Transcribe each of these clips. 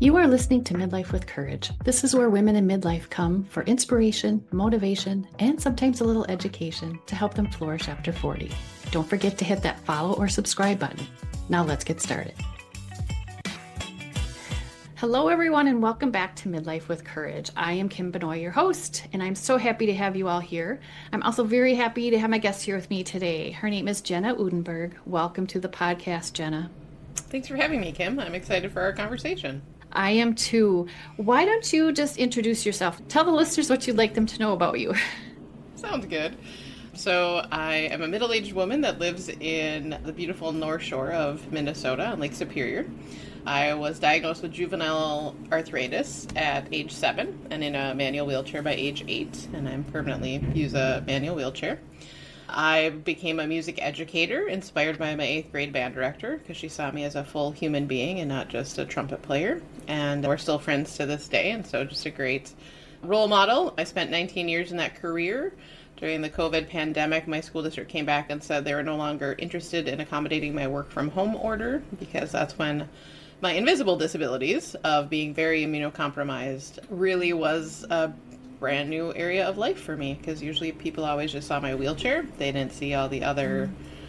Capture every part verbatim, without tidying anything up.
You are listening to Midlife with Courage. This is where women in midlife come for inspiration, motivation, and sometimes a little education to help them flourish after forty. Don't forget to hit that follow or subscribe button. Now let's get started. Hello, everyone, and welcome back to Midlife with Courage. I am Kim Benoit, your host, and I'm so happy to have you all here. I'm also very happy to have my guest here with me today. Her name is Jenna Udenberg. Welcome to the podcast, Jenna. Thanks for having me, Kim. I'm excited for our conversation. I am too. Why don't you just introduce yourself? Tell the listeners what you'd like them to know about you. Sounds good. So I am a middle-aged woman that lives in the beautiful North Shore of Minnesota on Lake Superior. I was diagnosed with juvenile arthritis at age seven and in a manual wheelchair by age eight, and I permanently use a manual wheelchair. I became a music educator inspired by my eighth grade band director because she saw me as a full human being and not just a trumpet player. And we're still friends to this day, and so just a great role model. I spent nineteen years in that career. During the COVID pandemic, my school district came back and said they were no longer interested in accommodating my work from home order because that's when my invisible disabilities of being very immunocompromised really was a brand new area of life for me, because usually people always just saw my wheelchair. They didn't see all the other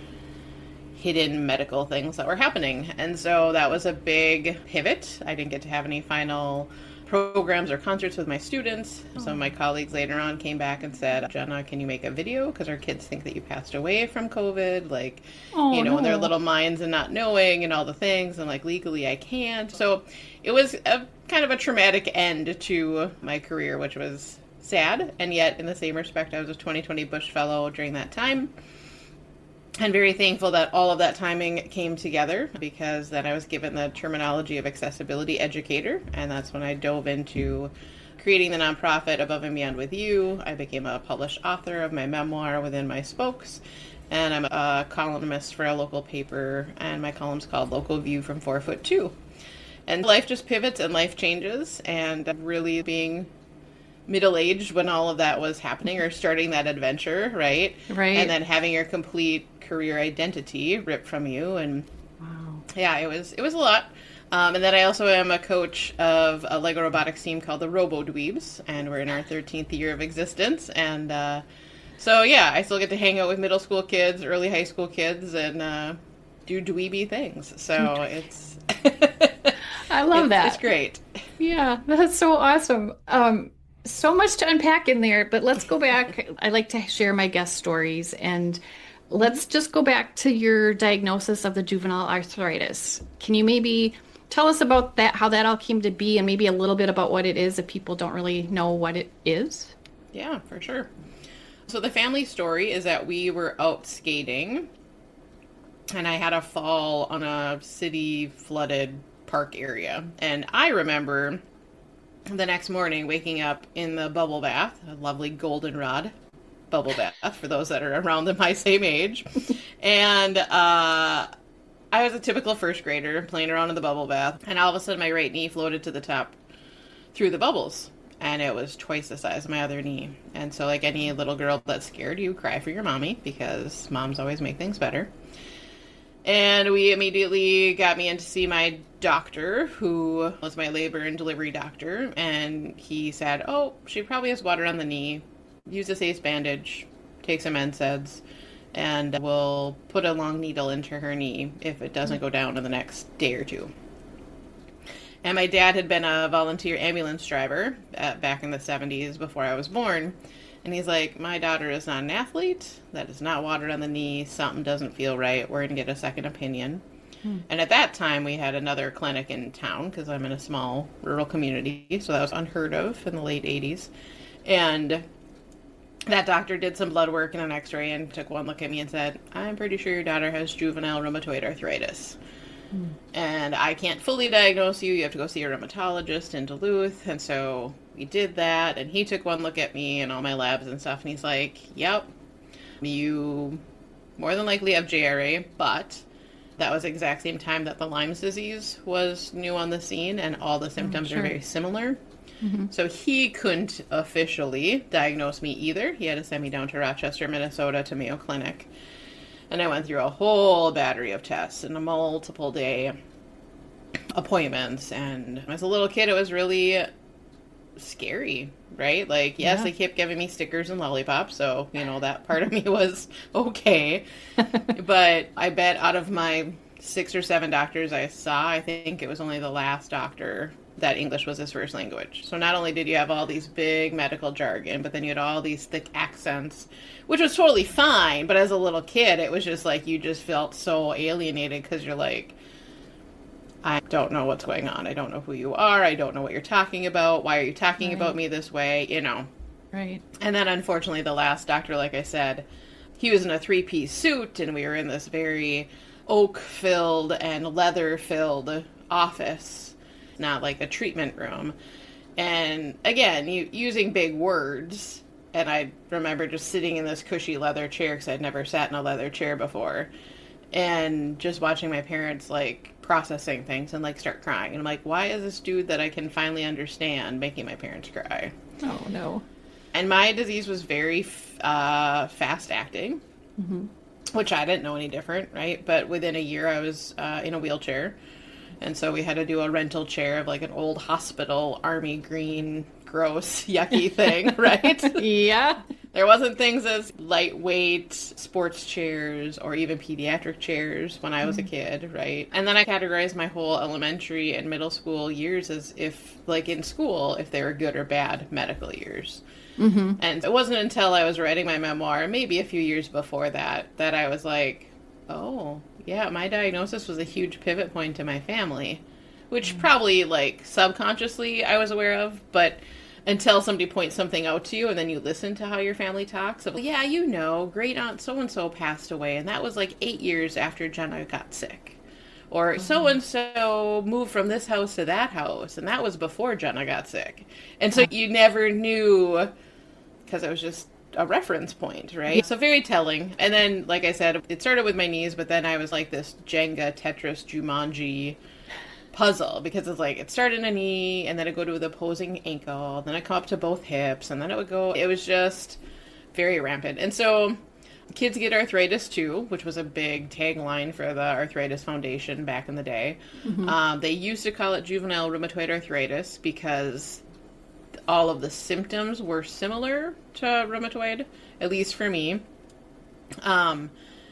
hidden medical things that were happening. And so that was a big pivot. I didn't get to have any final programs or concerts with my students. Some of my colleagues later on came back and said, Jenna, can you make a video? Because our kids think that you passed away from COVID. Like, Oh, you know, no. in their little minds and not knowing and all the things. And like, legally, I can't. So it was a kind of a traumatic end to my career, which was sad. And yet, in the same respect, I was a twenty twenty Bush Fellow during that time. And very thankful that all of that timing came together, because then I was given the terminology of accessibility educator, and that's when I dove into creating the nonprofit Above and Beyond with You. I became a published author of my memoir Within My Spokes, and I'm a columnist for a local paper, and my column's called Local View from Four Foot Two. And life just pivots and life changes, and really being middle-aged when all of that was happening, or starting that adventure, right? Right. And then having your complete career identity ripped from you, and Wow. yeah, it was it was a lot. Um, and then I also am a coach of a Lego robotics team called the Robo Dweebs, and we're in our thirteenth year of existence. And uh, so yeah, I still get to hang out with middle school kids, early high school kids, and uh, do dweeby things. So it's I love it's, that. It's great. Yeah, that's so awesome. Um, so much to unpack in there, but let's go back. I like to share my guest stories, and let's just go back to your diagnosis of the juvenile arthritis. Can you maybe tell us about that, how that all came to be, and maybe a little bit about what it is if people don't really know what it is? Yeah, for sure. So the family story is that we were out skating, and I had a fall on a city flooded park area. And I remember the next morning waking up in the bubble bath, a lovely goldenrod bubble bath for those that are around my same age. And uh, I was a typical first grader playing around in the bubble bath. And all of a sudden my right knee floated to the top through the bubbles. And it was twice the size of my other knee. And so like any little girl that's scared, you cry for your mommy, because moms always make things better. And we immediately got me in to see my doctor, who was my labor and delivery doctor. And he said, oh, she probably has water on the knee. Use this ace bandage, take some N SAIDs, and we'll put a long needle into her knee if it doesn't go down in the next day or two. And my dad had been a volunteer ambulance driver uh, back in the seventies before I was born. And he's like, my daughter is not an athlete. That is not water on the knee. Something doesn't feel right. We're going to get a second opinion. Hmm. And at that time, we had another clinic in town, because I'm in a small rural community. So that was unheard of in the late eighties. And that doctor did some blood work and an x-ray and took one look at me and said, I'm pretty sure your daughter has juvenile rheumatoid arthritis. Hmm. And I can't fully diagnose you. You have to go see a rheumatologist in Duluth. And so we did that, and he took one look at me and all my labs and stuff, and he's like, yep, you more than likely have J R A, but that was the exact same time that the Lyme's disease was new on the scene, and all the symptoms sure. are very similar. Mm-hmm. So he couldn't officially diagnose me either. He had to send me down to Rochester, Minnesota to Mayo Clinic. And I went through a whole battery of tests in a multiple day appointments. And as a little kid, it was really scary, right? Like, yes, Yeah. they kept giving me stickers and lollipops, so, you know, that part of me was okay. But I bet out of my six or seven doctors I saw, I think it was only the last doctor that English was his first language. So not only did you have all these big medical jargon, but then you had all these thick accents, which was totally fine. But as a little kid, it was just like you just felt so alienated because you're like, I don't know what's going on. I don't know who you are. I don't know what you're talking about. Why are you talking Right. about me this way? You know. Right. And then unfortunately, the last doctor, like I said, he was in a three-piece suit, and we were in this very oak-filled and leather-filled office, not like a treatment room. And again, you, using big words. And I remember just sitting in this cushy leather chair because I'd never sat in a leather chair before. And just watching my parents, like, processing things and, like, start crying. And I'm like, why is this dude that I can finally understand making my parents cry? Oh, no. And my disease was very uh, fast-acting, Mm-hmm. which I didn't know any different, right? But within a year, I was uh, in a wheelchair. And so we had to do a rental chair of, like, an old hospital, army green, gross, yucky thing, right? Yeah. There wasn't things as lightweight sports chairs or even pediatric chairs when I was a kid, right? And then I categorized my whole elementary and middle school years as if, like in school, if they were good or bad medical years. Mm-hmm. And it wasn't until I was writing my memoir, maybe a few years before that, that I was like, oh, yeah, my diagnosis was a huge pivot point to my family, which probably, like, subconsciously I was aware of, but until somebody points something out to you and then you listen to how your family talks. Of, yeah, you know, great aunt so-and-so passed away, and that was like eight years after Jenna got sick. Or so-and-so moved from this house to that house, and that was before Jenna got sick. And so you never knew, because it was just a reference point, right? Yeah. So very telling. And then, like I said, it started with my knees, but then I was like this Jenga, Tetris, Jumanji puzzle, because it's like it started in a knee and then it go to the opposing ankle, then it come up to both hips, and then it would go, it was just very rampant. And so kids get arthritis too, which was a big tagline for the Arthritis Foundation back in the day. Mm-hmm. Um, they used to call it juvenile rheumatoid arthritis because all of the symptoms were similar to rheumatoid, at least for me. Um,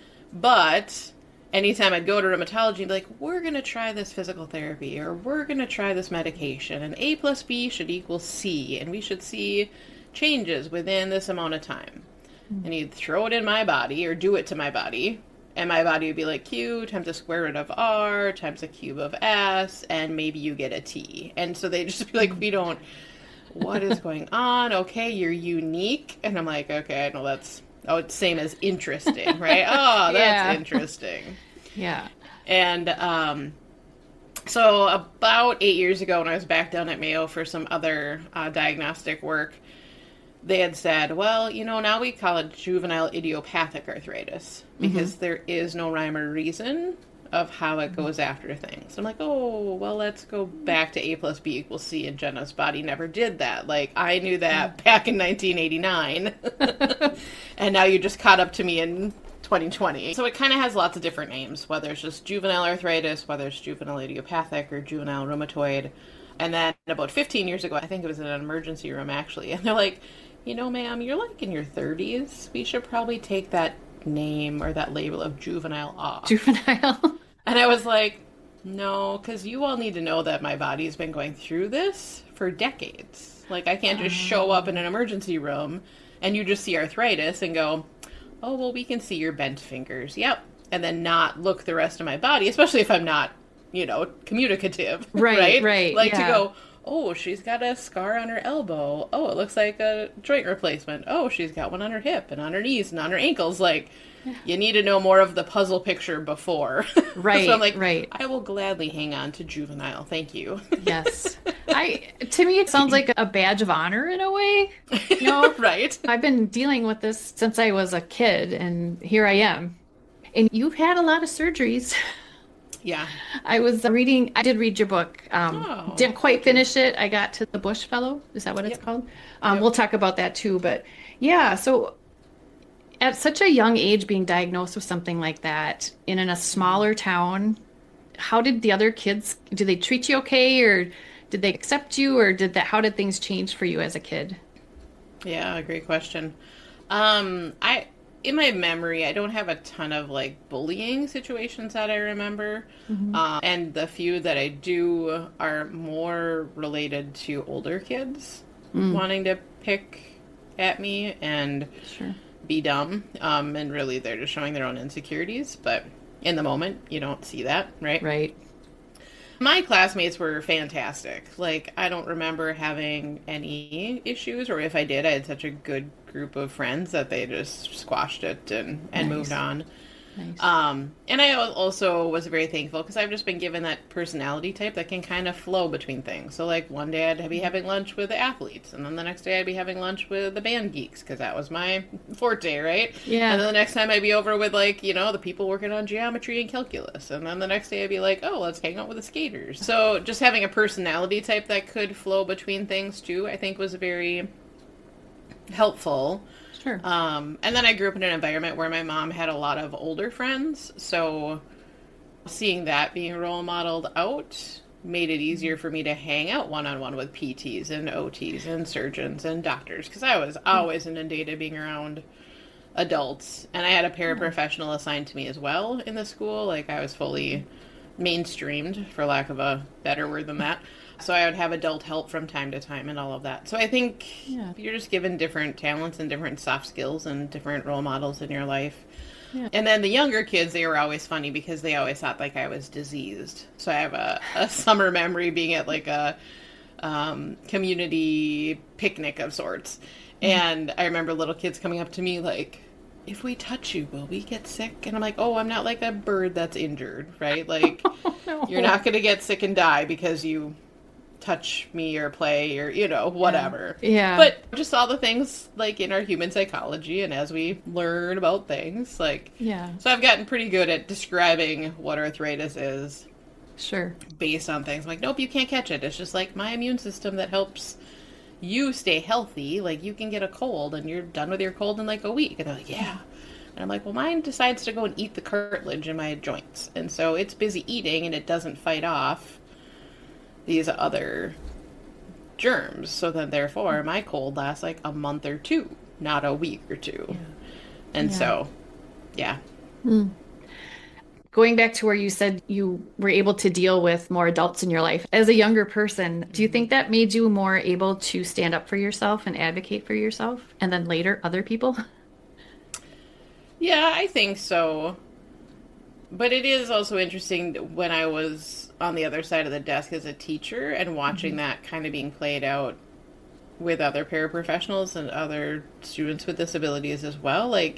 but anytime I'd go to rheumatology and be like, we're going to try this physical therapy, or we're going to try this medication, and A plus B should equal C, and we should see changes within this amount of time. Mm-hmm. And he'd throw it in my body, or do it to my body, and my body would be like Q times the square root of R times the cube of S, and maybe you get a T. And so they'd just be like, we don't, what is going on? Okay, you're unique. And I'm like, okay, I know that's... Oh, it's same as interesting, right? Oh, that's Yeah. interesting. Yeah. And um, so about eight years ago, when I was back down at Mayo for some other uh, diagnostic work, they had said, well, you know, now we call it juvenile idiopathic arthritis because mm-hmm. there is no rhyme or reason of how it goes after things. I'm like, oh, well, let's go back to A plus B equals C, and Jenna's body never did that. Like, I knew that back in nineteen eighty-nine, and now you just caught up to me in twenty twenty. So it kind of has lots of different names, whether it's just juvenile arthritis, whether it's juvenile idiopathic, or juvenile rheumatoid. And then about fifteen years ago, I think it was in an emergency room, actually, and they're like, you know, ma'am, you're like in your thirties. We should probably take that name or that label of juvenile off. Juvenile. And I was like, no, because you all need to know that my body's been going through this for decades. Like, I can't just show up in an emergency room and you just see arthritis and go, oh, well, we can see your bent fingers. Yep. And then not look the rest of my body, especially if I'm not, you know, communicative. Right, right. right, Like yeah. to go, oh, she's got a scar on her elbow. Oh, it looks like a joint replacement. Oh, she's got one on her hip and on her knees and on her ankles. Like, you need to know more of the puzzle picture before. Right, So I'm like, right. I will gladly hang on to juvenile. Thank you. Yes. I to me it sounds like a badge of honor in a way. You know, Right? I've been dealing with this since I was a kid, and here I am. And you've had a lot of surgeries. Yeah. I was reading, I did read your book. Um, Oh, didn't quite finish it. I got to the Bush Fellow. Is that what it's Yep. called? Um, Yep. We'll talk about that too. But yeah, so at such a young age, being diagnosed with something like that in, in a smaller town, how did the other kids, did they treat you okay, or did they accept you, or did that, how did things change for you as a kid? Yeah, great question. Um, I in my memory, I don't have a ton of like bullying situations that I remember, Hmm. uh, and the few that I do are more related to older kids Mm, wanting to pick at me and sure. be dumb. Um, and really, they're just showing their own insecurities. But in the moment, you don't see that, right? Right. My classmates were fantastic. Like, I don't remember having any issues, or if I did, I had such a good group of friends that they just squashed it and, and Nice. moved on. Nice. Um, and I al- also was very thankful because I've just been given that personality type that can kind of flow between things. So, like, one day I'd be having lunch with the athletes, and then the next day I'd be having lunch with the band geeks because that was my forte, right? Yeah. And then the next time I'd be over with, like, you know, the people working on geometry and calculus. And then the next day I'd be like, oh, let's hang out with the skaters. So, just having a personality type that could flow between things, too, I think was very helpful. Sure. Um, and then I grew up in an environment where my mom had a lot of older friends, so seeing that being role modeled out made it easier for me to hang out one on one with P Ts and O Ts and surgeons and doctors because I was always inundated being around adults, and I had a paraprofessional assigned to me as well in the school. Like I was fully mainstreamed, for lack of a better word than that. So I would have adult help from time to time and all of that. So I think Yeah. you're just given different talents and different soft skills and different role models in your life. Yeah. And then the younger kids, they were always funny because they always thought like I was diseased. So I have a, a summer memory being at like a um, community picnic of sorts. And I remember little kids coming up to me like, if we touch you, will we get sick? And I'm like, oh, I'm not like a bird that's injured, right? Like, No. you're not going to get sick and die because you touch me or play or, you know, whatever. Yeah. But just all the things like in our human psychology and as we learn about things, like, Yeah. so I've gotten pretty good at describing what arthritis is Sure. based on things. I'm like, nope, you can't catch it. It's just like my immune system that helps you stay healthy. Like you can get a cold and you're done with your cold in like a week. And they're like, yeah. And I'm like, well, mine decides to go and eat the cartilage in my joints. And so it's busy eating and it doesn't fight off these other germs. So then therefore my cold lasts like a month or two, not a week or two. Yeah. And Yeah. so, yeah. Mm. Going back to where you said you were able to deal with more adults in your life, as a younger person, do you think that made you more able to stand up for yourself and advocate for yourself, and then later other people? Yeah, I think so. But it is also interesting when I was on the other side of the desk as a teacher and watching Mm-hmm. that kind of being played out with other paraprofessionals and other students with disabilities as well. Like,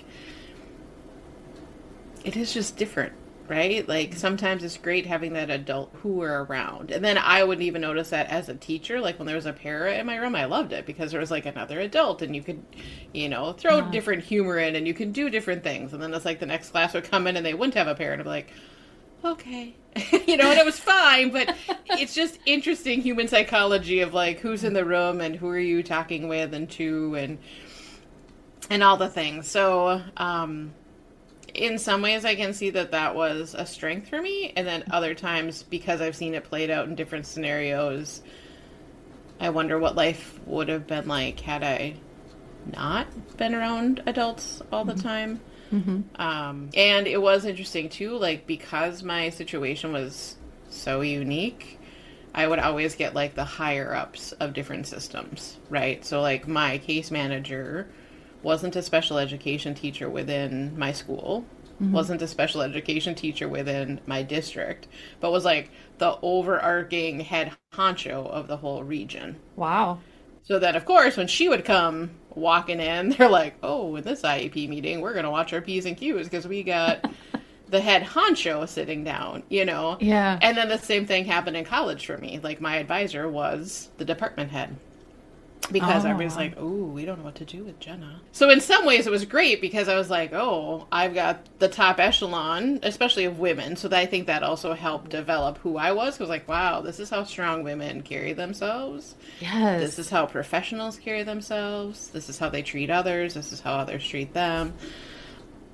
it is just different, right? Like, sometimes it's great having that adult who are around. And then I wouldn't even notice that as a teacher. Like, when there was a para in my room, I loved it because there was, like, another adult and you could, you know, throw Yeah. different humor in and you could do different things. And then it's like the next class would come in and they wouldn't have a para and I'd be like, okay. You know, and it was fine, but it's just interesting human psychology of, like, who's in the room and who are you talking with and to and and all the things. So, um... in some ways, I can see that that was a strength for me. And then other times, because I've seen it played out in different scenarios, I wonder what life would have been like had I not been around adults all the time. Mm-hmm. Um, and it was interesting, too, like, because my situation was so unique, I would always get, like, the higher-ups of different systems, right? So, like, my case manager wasn't a special education teacher within my school, Mm-hmm. wasn't a special education teacher within my district, but was like the overarching head honcho of the whole region. Wow. So then, of course, when she would come walking in, they're like, oh, in this I E P meeting, we're going to watch our P's and Q's because we got the head honcho sitting down, you know? Yeah. And then the same thing happened in college for me. Like, my advisor was the department head. Because Oh. everybody's like, oh, we don't know what to do with Jenna. So in some ways it was great because I was like, oh, I've got the top echelon, especially of women. So that I think that also helped develop who I was. Because like, wow, this is how strong women carry themselves. Yes. This is how professionals carry themselves. This is how they treat others. This is how others treat them.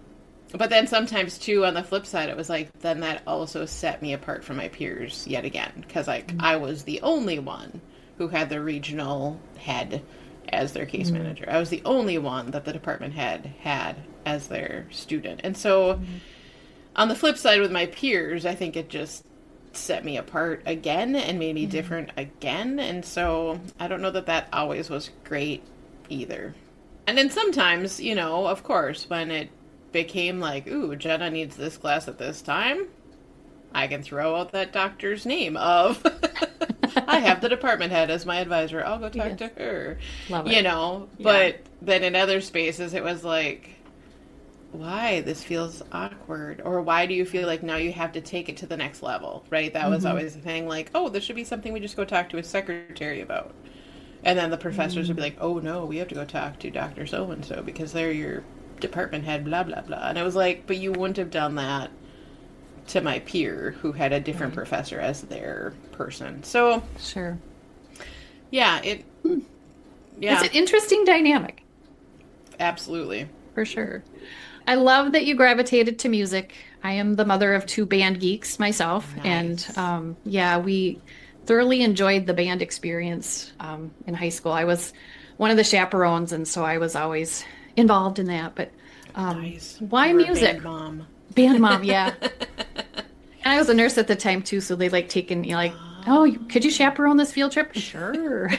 But then sometimes too, on the flip side, it was like, then that also set me apart from my peers yet again. Because like mm-hmm. I was the only one who had the regional head as their case mm-hmm. manager. I was the only one that the department head had as their student. And so mm-hmm. on the flip side with my peers, I think it just set me apart again and made me mm-hmm. different again. And so I don't know that that always was great either. And then sometimes, you know, of course, when it became like, ooh, Jenna needs this class at this time, I can throw out that doctor's name of, I have the department head as my advisor. I'll go talk yes. to her. Love it. You know, yeah. But then in other spaces, it was like, why? This feels awkward. Or why do you feel like now you have to take it to the next level, right? That mm-hmm. was always the thing, like, oh, this should be something we just go talk to a secretary about. And then the professors mm-hmm. would be like, oh, no, we have to go talk to Doctor So-and-so because they're your department head, blah, blah, blah. And I was like, but you wouldn't have done that to my peer who had a different right. professor as their person. So, sure. Yeah, it, yeah. It's an interesting dynamic. Absolutely. For sure. I love that you gravitated to music. I am the mother of two band geeks myself. Nice. And um, yeah, we thoroughly enjoyed the band experience um, in high school. I was one of the chaperones, and so I was always involved in that. But um, nice. Why You're music? A band mom. Band mom, yeah. And I was a nurse at the time too, so they like taking you know, like, oh, could you chaperone this field trip? Sure.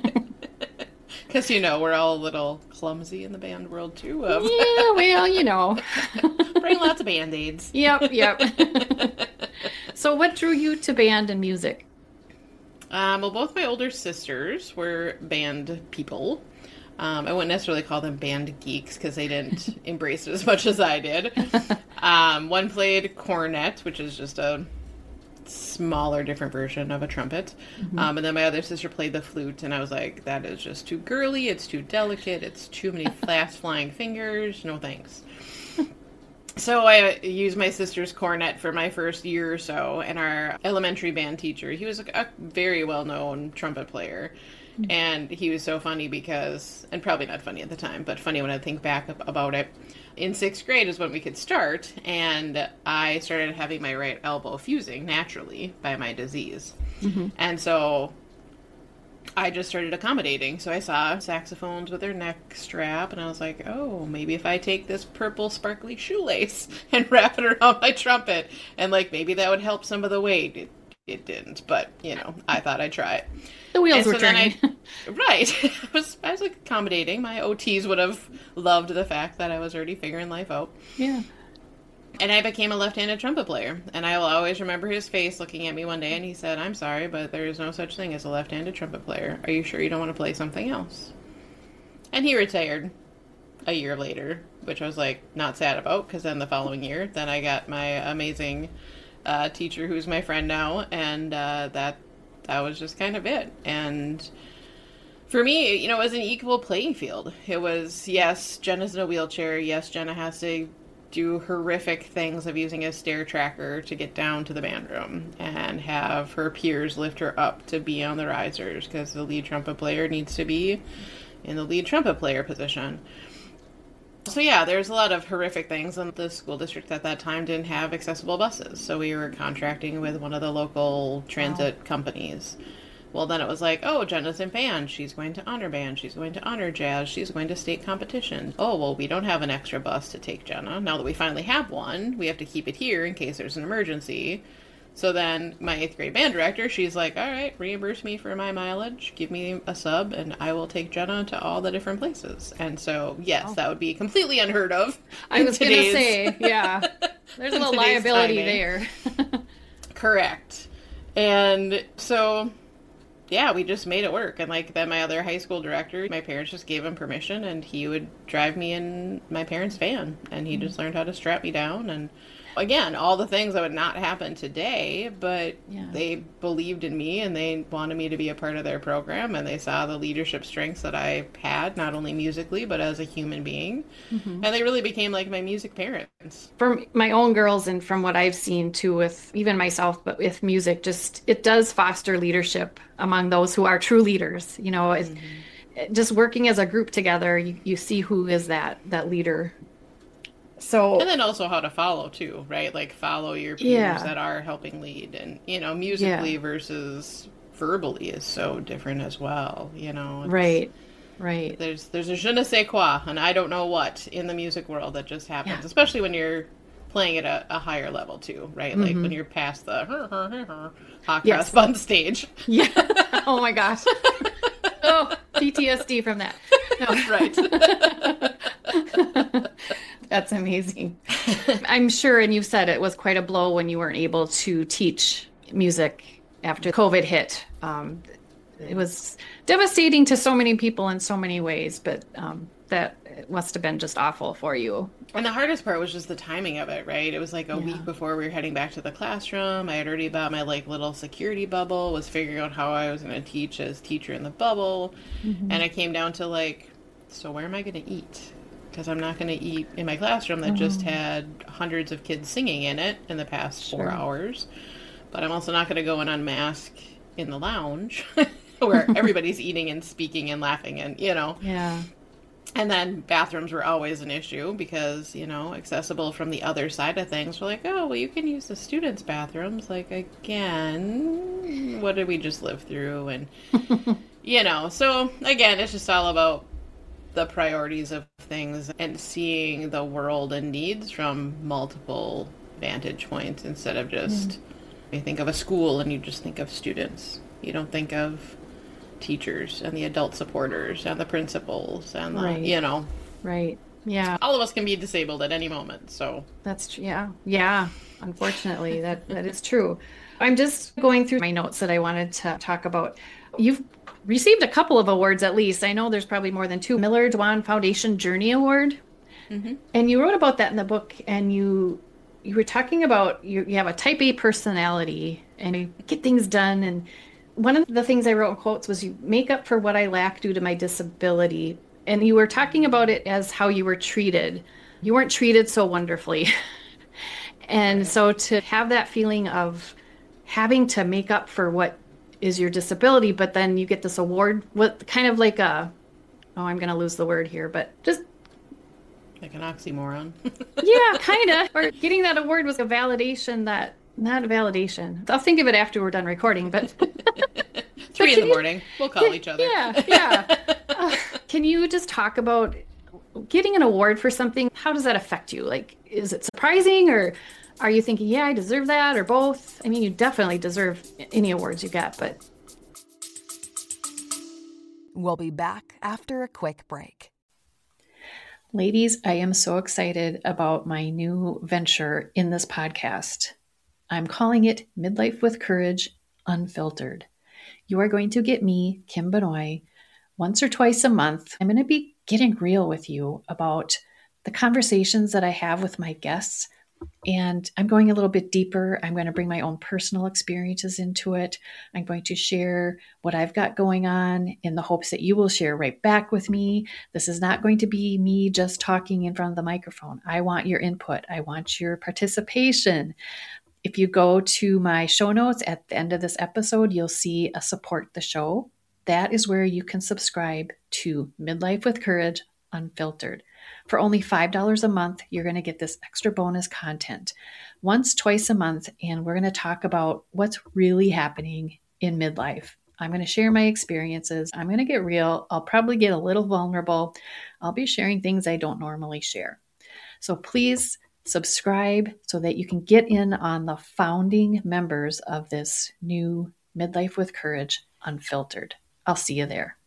Because, you know, we're all a little clumsy in the band world, too. Of yeah, well, you know. Bring lots of Band-Aids. Yep, yep. So what drew you to band and music? Um, well, both my older sisters were band people. Um, I wouldn't necessarily call them band geeks because they didn't embrace it as much as I did. Um, one played cornet, which is just a smaller, different version of a trumpet. Mm-hmm. Um, and then my other sister played the flute, and I was like, that is just too girly, it's too delicate, it's too many fast flying fingers, no thanks. So I used my sister's cornet for my first year or so, and our elementary band teacher, he was a, a very well-known trumpet player. Mm-hmm. And he was so funny because, and probably not funny at the time, but funny when I think back about it. In sixth grade is when we could start, and I started having my right elbow fusing naturally by my disease. Mm-hmm. And so I just started accommodating. So I saw saxophones with their neck strap, and I was like, oh, maybe if I take this purple sparkly shoelace and wrap it around my trumpet, and like maybe that would help some of the weight. It, it didn't, but you know, I thought I'd try it. The wheels and were so turning. I, right. I was, I was accommodating. My O Ts would have loved the fact that I was already figuring life out. Yeah. And I became a left-handed trumpet player. And I will always remember his face looking at me one day, and he said, I'm sorry, but there is no such thing as a left-handed trumpet player. Are you sure you don't want to play something else? And he retired a year later, which I was, like, not sad about, because then the following year, then I got my amazing uh, teacher who's my friend now, and uh, that that was just kind of it. And for me, you know, it was an equal playing field. It was, yes, Jenna's in a wheelchair. Yes, Jenna has to do horrific things of using a stair tracker to get down to the band room and have her peers lift her up to be on the risers because the lead trumpet player needs to be in the lead trumpet player position. So yeah, there's a lot of horrific things, and the school district at that time didn't have accessible buses, so we were contracting with one of the local transit wow. companies. Well, then it was like, oh, Jenna's in band. She's going to honor band. She's going to honor jazz. She's going to state competition. Oh, well, we don't have an extra bus to take Jenna. Now that we finally have one, we have to keep it here in case there's an emergency. So then my eighth grade band director, she's like, all right, reimburse me for my mileage. Give me a sub, and I will take Jenna to all the different places. And so, yes, oh. that would be completely unheard of. I was going to say, yeah, there's a little liability timing. There. Correct. And so... yeah, we just made it work. And like then my other high school director, my parents just gave him permission, and he would drive me in my parents' van, and he mm-hmm. just learned how to strap me down. And again, all the things that would not happen today, but yeah. they believed in me, and they wanted me to be a part of their program, and they saw the leadership strengths that I had, not only musically, but as a human being. Mm-hmm. And they really became like my music parents. For my own girls, and from what I've seen too with even myself, but with music, just it does foster leadership among those who are true leaders. You know, mm-hmm. it, just working as a group together, you, you see who is that that leader. So, And then also how to follow too, right? Like follow your peers yeah, that are helping lead, and you know, yeah, musically versus verbally is so different as well. You know, it's right, right. there's there's a je ne sais quoi, and I don't know what in the music world that just Yeah. happens, especially when you're playing at a, a higher level too, right? Like when Hmm. you're past the hot cross Yes. bun stage. Yeah. Oh my gosh. Oh, P T S D from that. Right. No. That's amazing. I'm sure, and you've said it was quite a blow when you weren't able to teach music after COVID hit. Um, it was devastating to so many people in so many ways, but um, that must have been just awful for you. And the hardest part was just the timing of it, right? It was like a Yeah. week before we were heading back to the classroom. I had already bought my like little security bubble, was figuring out how I was going to teach as teacher in the bubble. Hmm. And I came down to like, so where am I going to eat? Because I'm not going to eat in my classroom that just had hundreds of kids singing in it in the past four Sure. hours. But I'm also not going to go and unmask in the lounge where everybody's eating and speaking and laughing and, you know. Yeah. And then bathrooms were always an issue because, you know, accessible from the other side of things. We're like, oh, well, you can use the students' bathrooms. Like, again, what did we just live through? And, you know, so again, it's just all about the priorities of things and seeing the world and needs from multiple vantage points instead of just, you think of a school and you just think of students. You don't think of teachers and the adult supporters and the principals and the, Right. you know, Right. Yeah. all of us can be disabled at any moment. So That's tr- yeah. Yeah. Unfortunately, that that is true. I'm just going through my notes that I wanted to talk about. You've received a couple of awards at least. I know there's probably more than two. Miller Dwan Foundation Journey Award. And you wrote about that in the book, and you you were talking about you, you have a type A personality and you get things done. And one of the things I wrote in quotes was you make up for what I lack due to my disability. And you were talking about it as how you were treated. You weren't treated so wonderfully. And so to have that feeling of having to make up for what is your disability, but then you get this award, what kind of like a, oh, I'm going to lose the word here, but just like an oxymoron. yeah, kind of. Or getting that award was a validation that, not a validation. I'll think of it after we're done recording, but Three in the you- morning. We'll call each other. yeah, yeah. Uh, can you just talk about getting an award for something? How does that affect you? Like, is it surprising, or are you thinking, yeah, I deserve that, or both? I mean, you definitely deserve any awards you get, but We'll be back after a quick break. ladies, I am so excited about my new venture in this podcast. I'm calling it Midlife with Courage Unfiltered. You are going to get me, Kim Benoit, once or twice a month. I'm going to be getting real with you about the conversations that I have with my guests. And I'm going a little bit deeper. I'm going to bring my own personal experiences into it. I'm going to share what I've got going on in the hopes that you will share right back with me. This is not going to be me just talking in front of the microphone. I want your input. I want your participation. If you go to my show notes at the end of this episode, you'll see a support the show. That is where you can subscribe to Midlife with Courage Unfiltered. For only five dollars a month, you're going to get this extra bonus content once, twice a month, and we're going to talk about what's really happening in midlife. I'm going to share my experiences. I'm going to get real. I'll probably get a little vulnerable. I'll be sharing things I don't normally share. So please subscribe so that you can get in on the founding members of this new Midlife with Courage Unfiltered. I'll see you there.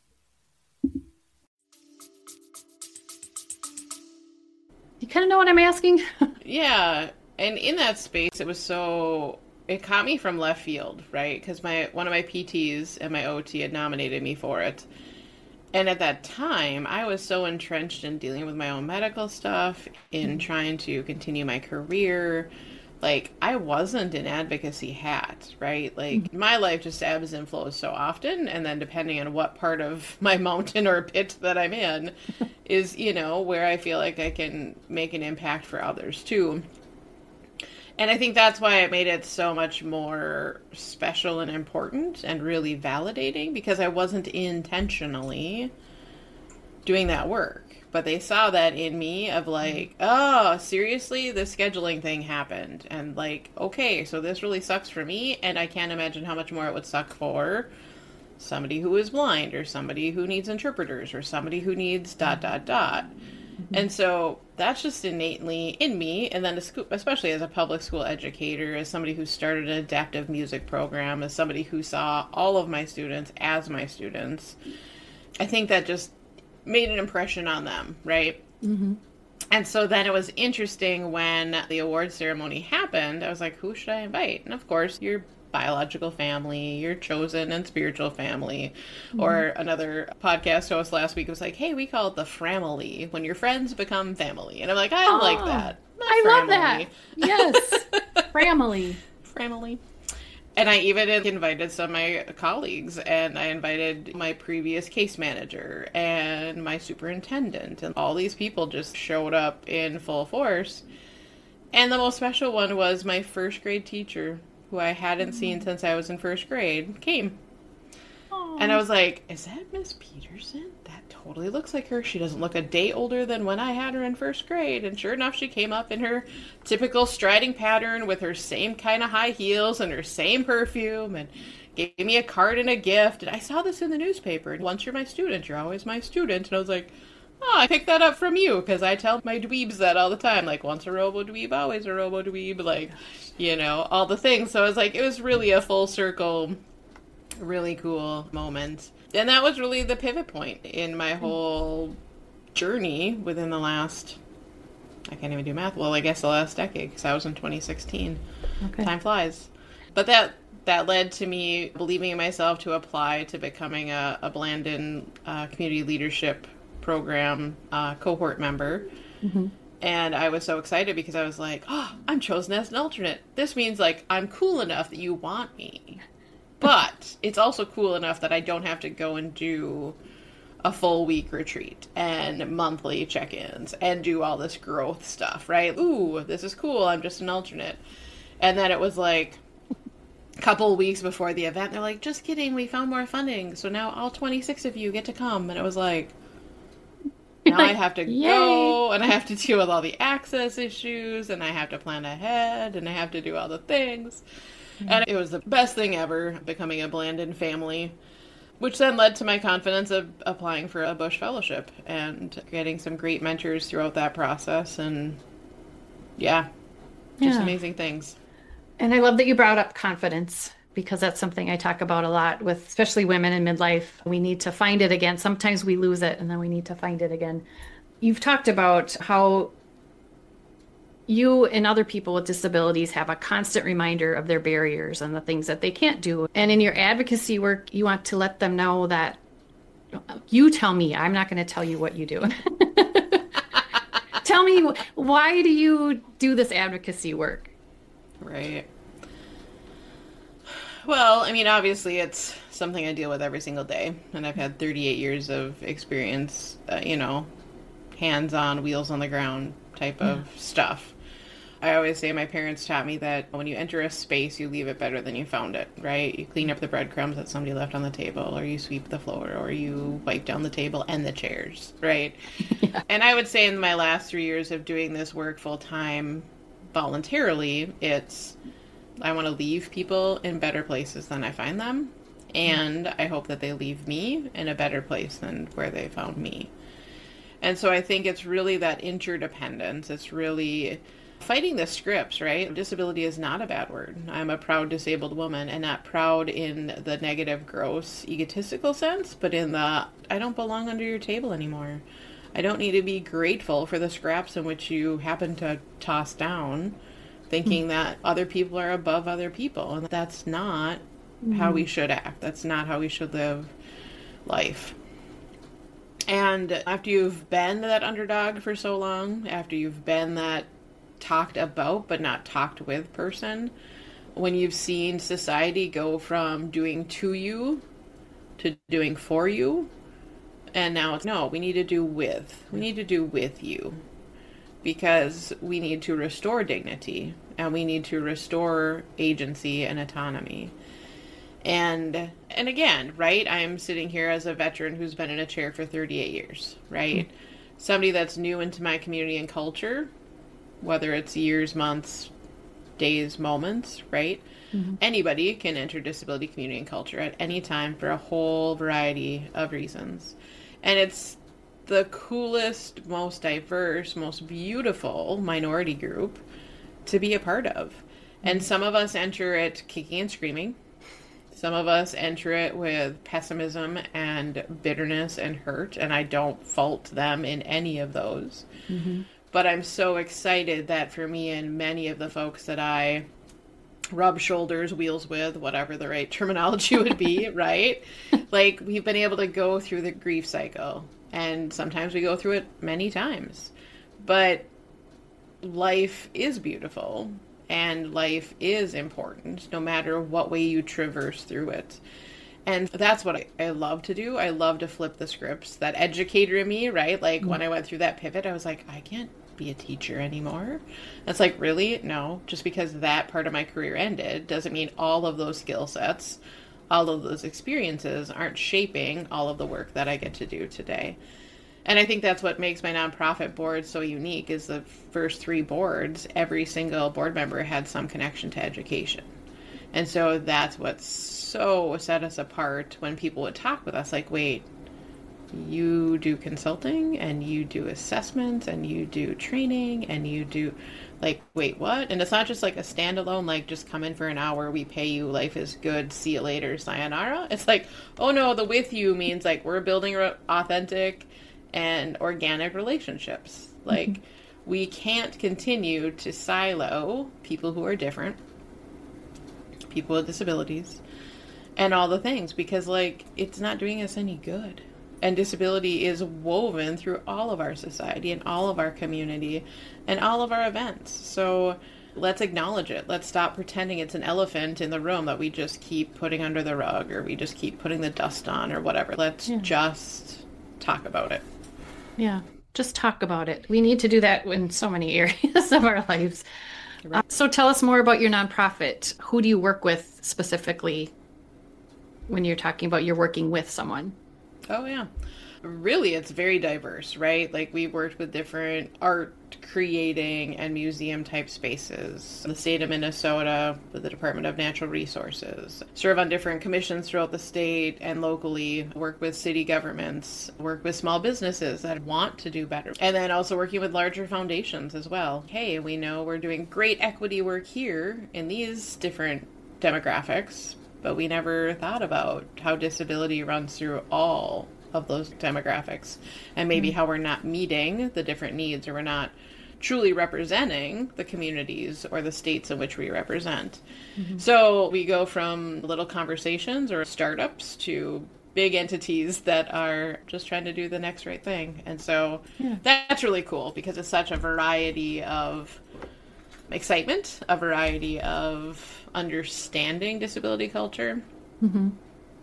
You kind of know what I'm asking? Yeah, and in that space, it was so it caught me from left field, right? Because my one of my P Ts and my O T had nominated me for it, and at that time, I was so entrenched in dealing with my own medical stuff, in trying to continue my career. Like, I wasn't an advocacy hat, right? Like, my life just ebbs and flows so often, and then depending on what part of my mountain or pit that I'm in is, you know, where I feel like I can make an impact for others, too. And I think that's why it made it so much more special and important and really validating, because I wasn't intentionally doing that work. But they saw that in me of like, oh, seriously, the scheduling thing happened. And like, okay, so this really sucks for me. And I can't imagine how much more it would suck for somebody who is blind or somebody who needs interpreters or somebody who needs dot, dot, dot. And so that's just innately in me. And then especially as a public school educator, as somebody who started an adaptive music program, as somebody who saw all of my students as my students, I think that just made an impression on them, right? Mm-hmm. And so then it was interesting when the award ceremony happened. I was like, who should I invite? And of course, your biological family, your chosen and spiritual family. Mm-hmm. Or another podcast host last week was like, hey, we call it the Framily, when your friends become family. And I'm like, I oh, like that. My I family. love that. Yes. Framily. Framily. And I even invited some of my colleagues, and I invited my previous case manager and my superintendent, and all these people just showed up in full force. And the most special one was my first grade teacher, who I hadn't seen since I was in first grade, came. Aww. And I was like, is that Miss Peterson? That totally looks like her. She doesn't look a day older than when I had her in first grade. And sure enough, she came up in her typical striding pattern with her same kind of high heels and her same perfume and gave me a card and a gift. And I saw this in the newspaper. Once you're my student, you're always my student. And I was like, oh, I picked that up from you, because I tell my dweebs that all the time. Like, once a robo-dweeb, always a robo-dweeb. Like, you know, all the things. So I was like, it was really a full circle, really cool moment. And that was really the pivot point in my whole journey within the last, I can't even do math, well, I guess the last decade, because I was in twenty sixteen. Okay. Time flies. But that that led to me believing in myself to apply to becoming a, a Blandin uh, Community Leadership Program uh, cohort member. Mm-hmm. And I was so excited because I was like, oh, I'm chosen as an alternate. This means, like, I'm cool enough that you want me. But it's also cool enough that I don't have to go and do a full week retreat and monthly check-ins and do all this growth stuff, right? Ooh, this is cool. I'm just an alternate. And then it was like a couple weeks before the event, they're like, just kidding, we found more funding. So now all twenty-six of you get to come. And it was like, now I have to Yay. go, and I have to deal with all the access issues, and I have to plan ahead, and I have to do all the things. Mm-hmm. And it was the best thing ever, becoming a Blandin family, which then led to my confidence of applying for a Bush Fellowship and getting some great mentors throughout that process. And yeah, just yeah. amazing things. And I love that you brought up confidence, because that's something I talk about a lot with, especially women in midlife. We need to find it again. Sometimes we lose it, and then we need to find it again. You've talked about how you and other people with disabilities have a constant reminder of their barriers and the things that they can't do. And in your advocacy work, you want to let them know that you tell me, I'm not going to tell you what you do. Tell me, why do you do this advocacy work? Right. Well, I mean, obviously it's something I deal with every single day, and I've had thirty-eight years of experience, uh, you know, hands-on, wheels on the ground type of yeah. stuff. I always say my parents taught me that when you enter a space, you leave it better than you found it, right? You clean up the breadcrumbs that somebody left on the table, or you sweep the floor, or you wipe down the table and the chairs, right? Yeah. And I would say in my last three years of doing this work full-time voluntarily, it's I want to leave people in better places than I find them, and I hope that they leave me in a better place than where they found me. And so I think it's really that interdependence. It's really fighting the scripts, right? Disability is not a bad word. I'm a proud disabled woman, and not proud in the negative, gross, egotistical sense, but in the, I don't belong under your table anymore. I don't need to be grateful for the scraps in which you happen to toss down, thinking that other people are above other people. And that's not mm-hmm. how we should act. That's not how we should live life. And after you've been that underdog for so long, after you've been that talked about but not talked with person, when you've seen society go from doing to you to doing for you, and now it's, no, we need to do with. We need to do with you. Because we need to restore dignity, and we need to restore agency and autonomy. And and again, right, I'm sitting here as a veteran who's been in a chair for thirty-eight years, right? Mm-hmm. somebody that's new into my community and culture, whether it's years, months, days, moments, right? Mm-hmm. Anybody can enter disability community and culture at any time for a whole variety of reasons. And it's the coolest, most diverse, most beautiful minority group to be a part of. Mm-hmm. And some of us enter it kicking and screaming. Some of us enter it with pessimism and bitterness and hurt, and I don't fault them in any of those. Mm-hmm. But I'm so excited that for me and many of the folks that I rub shoulders, wheels with, whatever the right terminology would be, right? Like, we've been able to go through the grief cycle, and sometimes we go through it many times. But life is beautiful. And life is important, no matter what way you traverse through it. And that's what I, I love to do. I love to flip the scripts. That educator in me, right? Like, mm-hmm. when I went through that pivot, I was like, I can't be a teacher anymore. It's like, really? No. Just because that part of my career ended doesn't mean all of those skill sets, all of those experiences aren't shaping all of the work that I get to do today. And I think that's what makes my nonprofit board so unique is the first three boards, every single board member had some connection to education. And so that's what so set us apart when people would talk with us, like, wait, you do consulting and you do assessments and you do training and you do, like, wait, what? And it's not just like a standalone, like, just come in for an hour, we pay you, life is good, see you later, sayonara. It's like, oh no, the with you means like we're building authentic and organic relationships. Like, mm-hmm. we can't continue to silo people who are different, people with disabilities, and all the things, because, like, it's not doing us any good. And disability is woven through all of our society and all of our community and all of our events. So let's acknowledge it. Let's stop pretending it's an elephant in the room that we just keep putting under the rug or we just keep putting the dust on or whatever. Let's yeah. just talk about it. Yeah, just talk about it. We need to do that in so many areas of our lives. Right. Uh, so tell us more about your nonprofit. Who do you work with specifically when you're talking about you're working with someone? Oh, yeah. Really, it's very diverse, right? Like, we worked with different art creating and museum type spaces. The state of Minnesota, with the Department of Natural Resources, serve on different commissions throughout the state and locally, work with city governments, work with small businesses that want to do better. And then also working with larger foundations as well. Hey, we know we're doing great equity work here in these different demographics, but we never thought about how disability runs through all of those demographics and maybe mm-hmm. how we're not meeting the different needs or we're not truly representing the communities or the states in which we represent. Mm-hmm. So we go from little conversations or startups to big entities that are just trying to do the next right thing. And so yeah. that's really cool because it's such a variety of excitement, a variety of understanding disability culture, mm-hmm.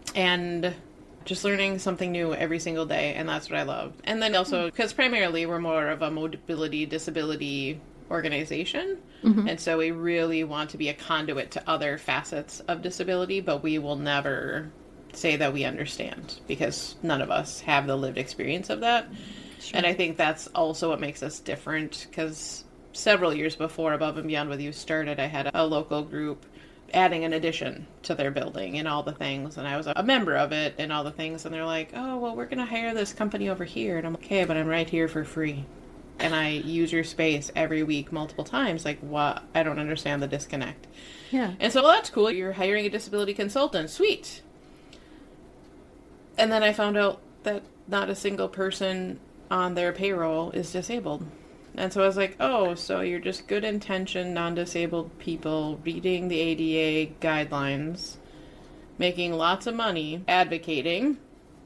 and just learning something new every single day. And that's what I love. And then also, because primarily we're more of a mobility disability organization. Mm-hmm. And so we really want to be a conduit to other facets of disability, but we will never say that we understand because none of us have the lived experience of that. Sure. And I think that's also what makes us different because several years before Above and Beyond With You started, I had a local group adding an addition to their building and all the things. And I was a member of it and all the things. And they're like, oh, well, we're going to hire this company over here. And I'm like, okay, but I'm right here for free. And I use your space every week multiple times. Like, what? I don't understand the disconnect. Yeah. And so, well, that's cool. You're hiring a disability consultant. Sweet. And then I found out that not a single person on their payroll is disabled. And so I was like, oh, so you're just good intentioned, non-disabled people reading the A D A guidelines, making lots of money, advocating,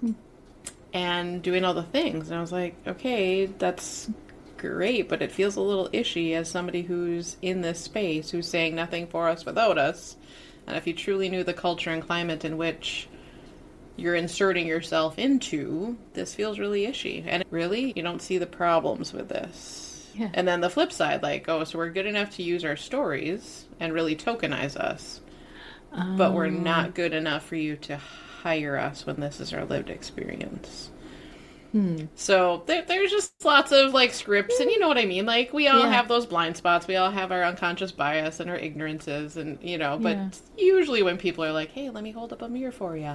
and doing all the things. And I was like, okay, that's great, but it feels a little ishy as somebody who's in this space, who's saying nothing for us without us. And if you truly knew the culture and climate in which you're inserting yourself into, this feels really ishy. And really, you don't see the problems with this. Yeah. And then the flip side, like, oh, so we're good enough to use our stories and really tokenize us, um, but we're not good enough for you to hire us when this is our lived experience. Hmm. So there, there's just lots of like scripts, and you know what I mean. Like we all Yeah. have those blind spots. We all have our unconscious bias and our ignorances, and you know. But Yeah. usually when people are like, "Hey, let me hold up a mirror for you,"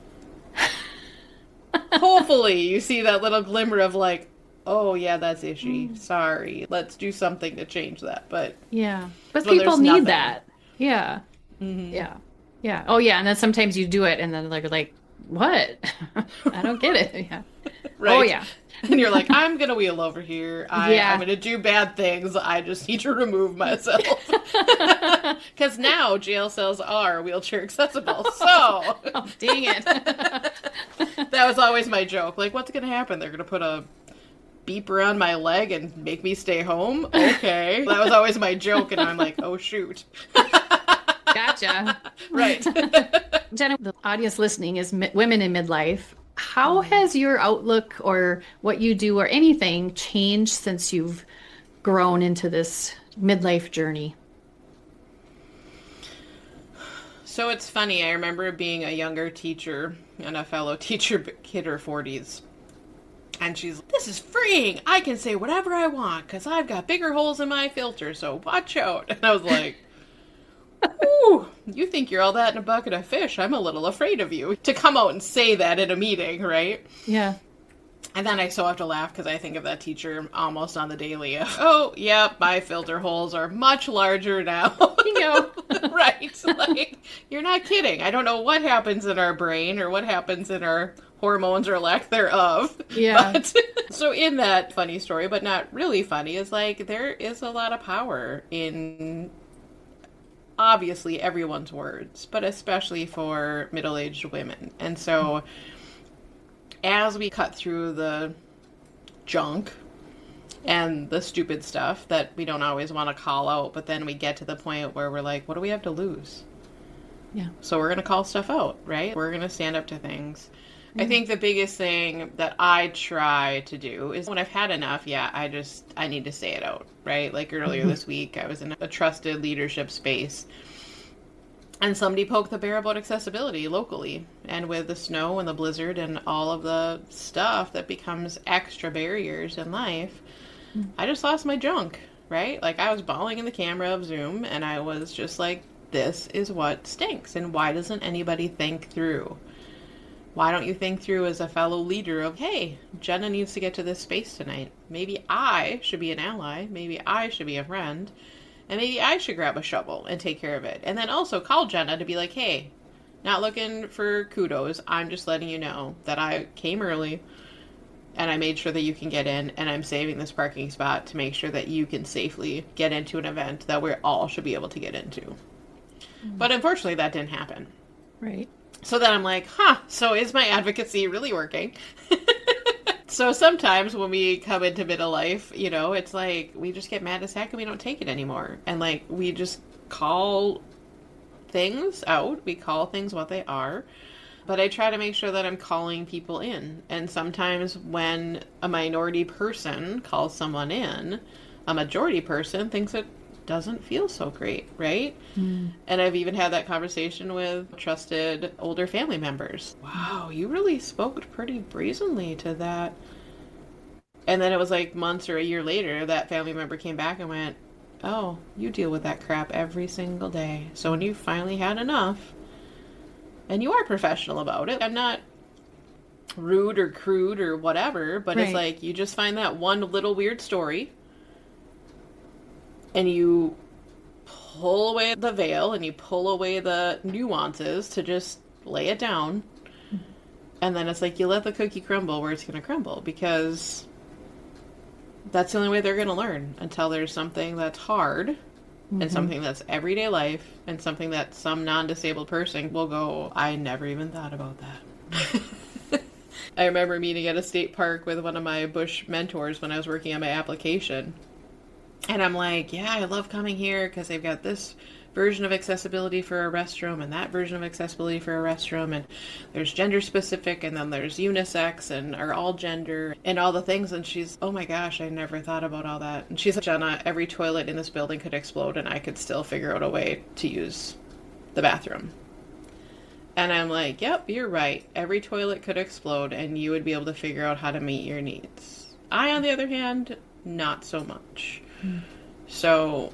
hopefully you see that little glimmer of like, "Oh yeah, that's ishy. Sorry, let's do something to change that." But Yeah. But Well, people there's need nothing. that. Yeah. mhm. Yeah. Yeah. Oh, yeah. And then sometimes you do it and then they're like, what? I don't get it. Yeah. Right? Oh, yeah. And you're like, I'm gonna wheel over here. I, Yeah. I'm gonna do bad things. I just need to remove myself. Because now jail cells are wheelchair accessible. So Oh, dang it. that was always my joke. Like, what's gonna happen? They're gonna put a beeper on my leg and make me stay home? Okay. That was always my joke, and I'm like, oh shoot. Gotcha. Right. Jenna, the audience listening is mi- women in midlife. How has your outlook or what you do or anything changed since you've grown into this midlife journey? So it's funny, I remember being a younger teacher and a fellow teacher hit her forties. And she's like, this is freeing. I can say whatever I want because I've got bigger holes in my filter, so watch out. And I was like, ooh, you think you're all that in a bucket of fish. I'm a little afraid of you. To come out and say that in a meeting, right? Yeah. And then I so have to laugh because I think of that teacher almost on the daily. Of, oh, yep, my filter holes are much larger now. You know. Right. Like, you're not kidding. I don't know what happens in our brain or what happens in our hormones or lack thereof. Yeah. But, so in that funny story, but not really funny, is like there is a lot of power in obviously everyone's words, but especially for middle-aged women. And so as we cut through the junk and the stupid stuff that we don't always want to call out, but then we get to the point where we're like, what do we have to lose? Yeah. So we're going to call stuff out, right? We're going to stand up to things. I think the biggest thing that I try to do is when I've had enough, yeah, I just, I need to say it out, right? Like earlier this week, I was in a trusted leadership space and somebody poked the bear about accessibility locally. And with the snow and the blizzard and all of the stuff that becomes extra barriers in life, I just lost my junk, right? Like I was bawling in the camera of Zoom and I was just like, this is what stinks. And why doesn't anybody think through? Why don't you think through as a fellow leader of, hey, Jenna needs to get to this space tonight. Maybe I should be an ally. Maybe I should be a friend. And maybe I should grab a shovel and take care of it. And then also call Jenna to be like, hey, not looking for kudos. I'm just letting you know that I came early and I made sure that you can get in. And I'm saving this parking spot to make sure that you can safely get into an event that we all should be able to get into. Mm-hmm. But unfortunately, that didn't happen. Right. So then I'm like, huh, so is my advocacy really working? So sometimes when we come into middle life, you know, it's like we just get mad as heck and we don't take it anymore. And like we just call things out. We call things what they are. But I try to make sure that I'm calling people in. And sometimes when a minority person calls someone in, a majority person thinks it doesn't feel so great, right? Mm. And I've even had that conversation with trusted older family members. Wow, you really spoke pretty brazenly to that. And then it was like months or a year later, that family member came back and went, oh, you deal with that crap every single day. So when you finally had enough, and you are professional about it, I'm not rude or crude or whatever, but right. It's like you just find that one little weird story and you pull away the veil and you pull away the nuances to just lay it down. Mm-hmm. And then it's like you let the cookie crumble where it's going to crumble, because that's the only way they're going to learn, until there's something that's hard mm-hmm. and something that's everyday life and something that some non-disabled person will go, I never even thought about that. I remember meeting at a state park with one of my Bush mentors when I was working on my application. And I'm like, yeah, I love coming here because they've got this version of accessibility for a restroom and that version of accessibility for a restroom. And there's gender specific and then there's unisex and are all gender and all the things. And she's, oh my gosh, I never thought about all that. And she's like, Jenna, every toilet in this building could explode and I could still figure out a way to use the bathroom. And I'm like, yep, you're right. Every toilet could explode and you would be able to figure out how to meet your needs. I, on the other hand, not so much. Mm. So,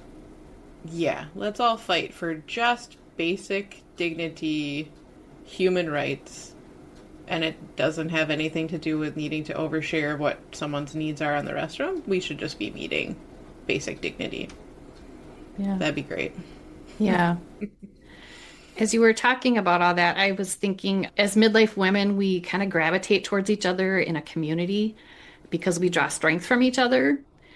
yeah, let's all fight for just basic dignity, human rights. And it doesn't have anything to do with needing to overshare what someone's needs are in the restroom. We should just be meeting basic dignity. Yeah. That'd be great. Yeah. As you were talking about all that, I was thinking as midlife women, we kind of gravitate towards each other in a community because we draw strength from each other.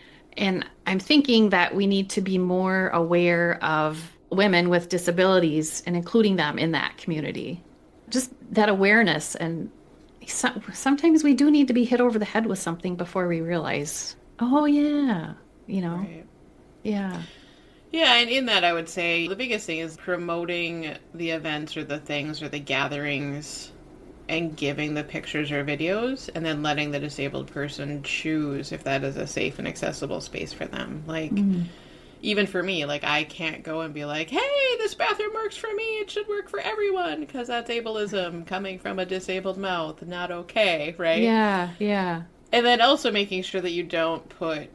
And I'm thinking that we need to be more aware of women with disabilities and including them in that community. Just that awareness. And so, sometimes we do need to be hit over the head with something before we realize, oh, yeah, you know, right. Yeah. Yeah, and in that I would say the biggest thing is promoting the events or the things or the gatherings and giving the pictures or videos and then letting the disabled person choose if that is a safe and accessible space for them. Like, mm. even for me, like, I can't go and be like, hey, this bathroom works for me. It should work for everyone because that's ableism coming from a disabled mouth. Not okay, right? Yeah, yeah. And then also making sure that you don't put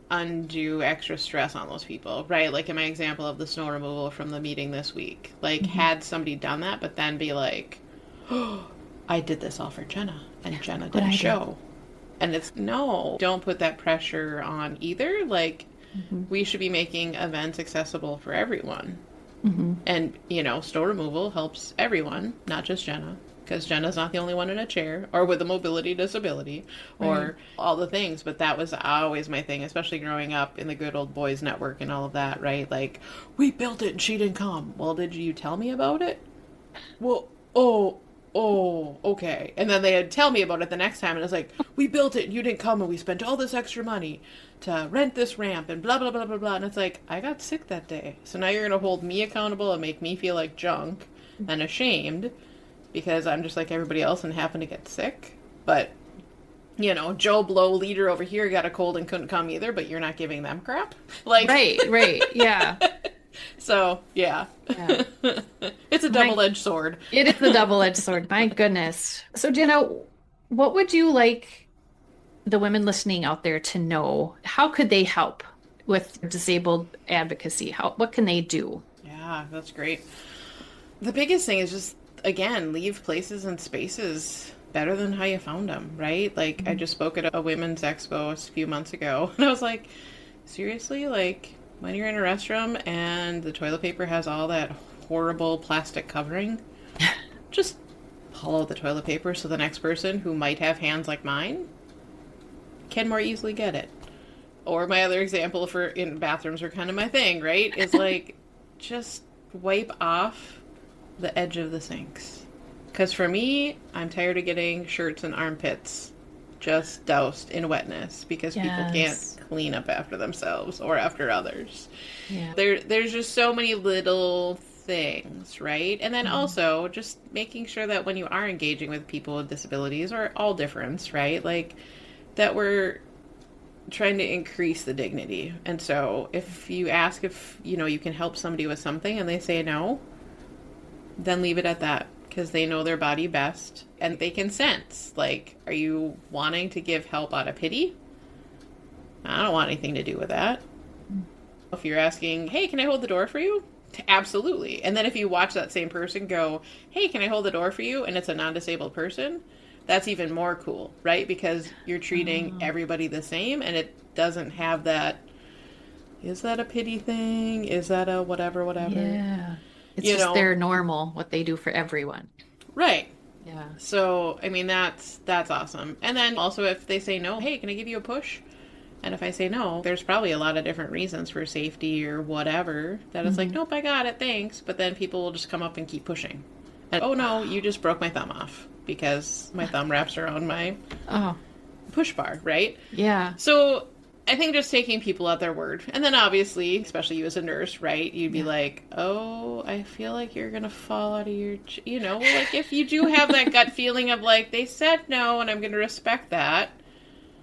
undue extra stress on those people, right? Like in my example of the snow removal from the meeting this week, like mm-hmm. had somebody done that, but then be like, oh, I did this all for Jenna and Jenna didn't show. And it's no, don't put that pressure on either. Like mm-hmm. we should be making events accessible for everyone. Mm-hmm. And, you know, snow removal helps everyone, not just Jenna. Because Jenna's not the only one in a chair or with a mobility disability or right. all the things. But that was always my thing, especially growing up in the good old boys network and all of that, right? Like, we built it and she didn't come. Well, did you tell me about it? Well, oh, oh, okay. And then they'd tell me about it the next time. And it was like, we built it and you didn't come and we spent all this extra money to rent this ramp and blah, blah, blah, blah, blah. And it's like, I got sick that day. So now you're going to hold me accountable and make me feel like junk and ashamed. Because I'm just like everybody else and happen to get sick. But, you know, Joe Blow, leader over here, got a cold and couldn't come either, but you're not giving them crap. Like, right, right, yeah. So, yeah. yeah. It's a double-edged sword. It is a double-edged sword. My goodness. So, Jenna, what would you like the women listening out there to know? How could they help with disabled advocacy? How, what can they do? Yeah, that's great. The biggest thing is just, again, leave places and spaces better than how you found them, right? Like, mm-hmm. I just spoke at a women's expo a few months ago, and I was like, seriously? Like, when you're in a restroom and the toilet paper has all that horrible plastic covering, just pull out the toilet paper so the next person who might have hands like mine can more easily get it. Or my other example for in bathrooms are kind of my thing, right? Is like, just wipe off the edge of the sinks. Because for me, I'm tired of getting shirts and armpits just doused in wetness because yes. people can't clean up after themselves or after others. Yeah. There, there's just so many little things, right? And then mm. also just making sure that when you are engaging with people with disabilities or all difference, right? Like that we're trying to increase the dignity. And so if you ask if, you know, you can help somebody with something and they say no, then leave it at that because they know their body best and they can sense, like, are you wanting to give help out of pity? I don't want anything to do with that. Mm. If you're asking, hey, can I hold the door for you? Absolutely. And then if you watch that same person go, hey, can I hold the door for you? And it's a non-disabled person, that's even more cool, right? Because you're treating oh. everybody the same and it doesn't have that, is that a pity thing? Is that a whatever, whatever? Yeah. It's you just know, their normal, what they do for everyone. Right. Yeah. So, I mean, that's that's awesome. And then also if they say no, hey, can I give you a push? And if I say no, there's probably a lot of different reasons for safety or whatever that it's mm-hmm. like, nope, I got it, thanks. But then people will just come up and keep pushing. And, oh, no, you just broke my thumb off because my thumb wraps around my oh. push bar, right? Yeah. So I think just taking people at their word. And then obviously, especially you as a nurse, right? You'd be yeah. like, oh, I feel like you're going to fall out of your, ch-. you know, like if you do have that gut feeling of like, they said no and I'm going to respect that.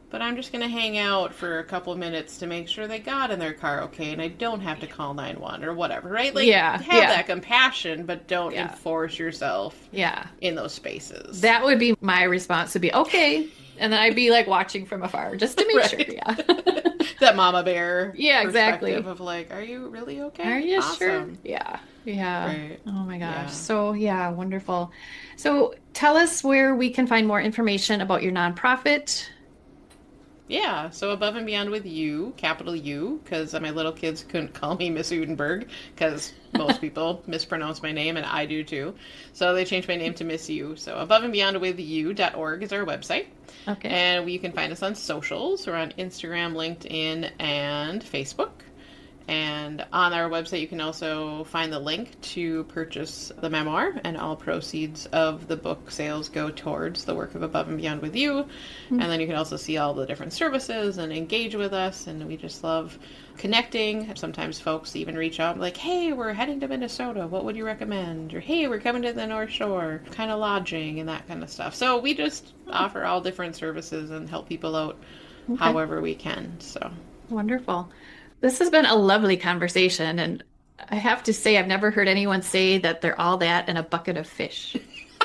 but I'm just going to hang out for a couple of minutes to make sure they got in their car okay, and I don't have to call nine one one or whatever, right? Like, yeah, have yeah. that compassion, but don't yeah. enforce yourself yeah. in those spaces. That would be my response, would be, okay. And then I'd be like watching from afar just to make right. sure. Yeah. That mama bear. Yeah, exactly. Of like, are you really okay? Are you awesome. sure? Yeah. Yeah. Right. Oh my gosh. Yeah. So yeah, wonderful. So tell us where we can find more information about your nonprofit. Yeah, so Above and Beyond with You, capital U, because my little kids couldn't call me Miss Udenberg, because most people mispronounce my name, and I do too. So they changed my name to Miss U. So above and beyond with you dot org is our website. Okay. And you can find us on socials. We're on Instagram, LinkedIn, and Facebook. And on our website, you can also find the link to purchase the memoir, and all proceeds of the book sales go towards the work of Above and Beyond with You. Mm-hmm. And then you can also see all the different services and engage with us. And we just love connecting. Sometimes folks even reach out like, hey, we're heading to Minnesota. What would you recommend? Or, hey, we're coming to the North Shore, kind of lodging and that kind of stuff. So we just offer all different services and help people out okay. however we can. So wonderful. This has been a lovely conversation, and I have to say I've never heard anyone say that they're all that in a bucket of fish.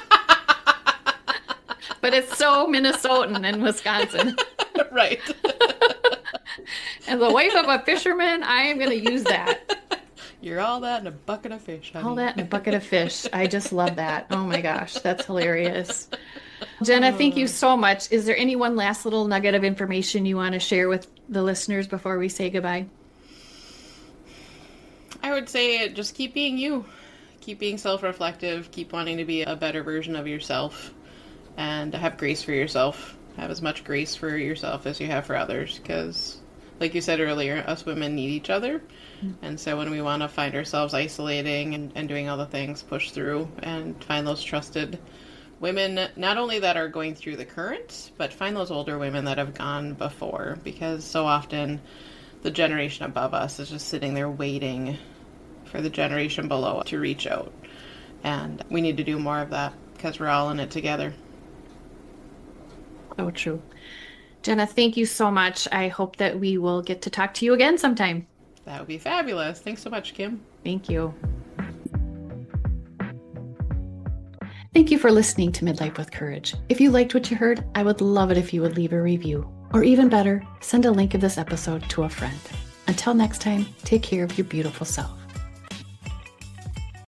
But it's so Minnesotan and Wisconsin. Right. As the wife of a fisherman, I am going to use that. You're all that in a bucket of fish, honey. All that in a bucket of fish. I just love that. Oh my gosh, that's hilarious. Jenna, thank you so much. Is there any one last little nugget of information you want to share with the listeners before we say goodbye? I would say just keep being you. Keep being self-reflective. Keep wanting to be a better version of yourself. And have grace for yourself. Have as much grace for yourself as you have for others. Because, like you said earlier, us women need each other. Mm-hmm. And so when we want to find ourselves isolating and, and doing all the things, push through and find those trusted women, not only that are going through the current, but find those older women that have gone before. Because so often the generation above us is just sitting there waiting for the generation below to reach out. And we need to do more of that because we're all in it together. So true. Jenna, thank you so much. I hope that we will get to talk to you again sometime. That would be fabulous. Thanks so much, Kim. Thank you. Thank you for listening to Midlife with Courage. If you liked what you heard, I would love it if you would leave a review. Or even better, send a link of this episode to a friend. Until next time, take care of your beautiful self.